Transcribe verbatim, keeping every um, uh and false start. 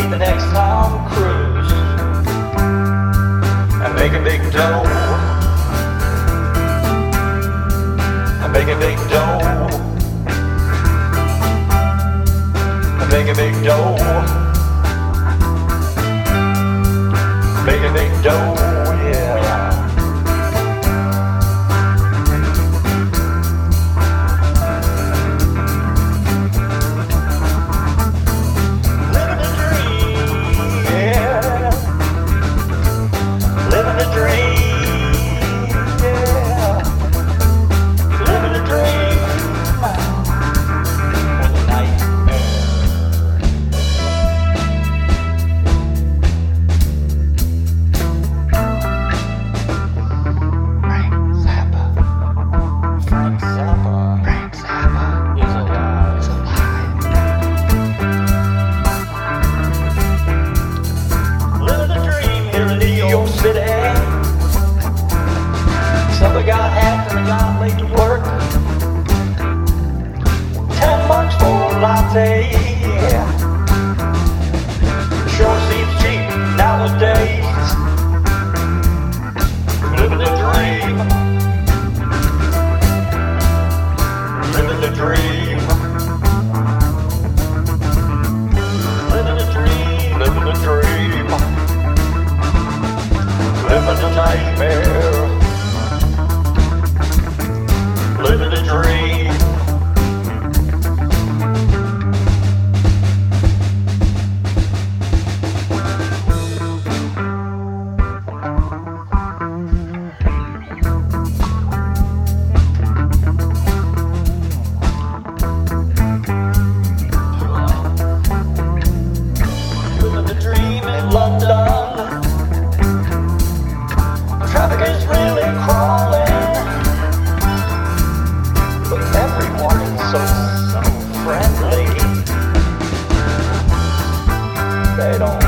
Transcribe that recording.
the next Tom Cruise and make a big dough. And make a big dough. And make a big dough. Make a big dough, yeah. Somebody got hacked and they got late to work. Ten bucks for a latte, yeah. Sure seems cheap nowadays. Living the dream. Living the dream. Living the dream. Living the dream. Living the nightmare. Living a dream. Living a dream in London. Traffic is really crawling. Everyone is so, so friendly. They don't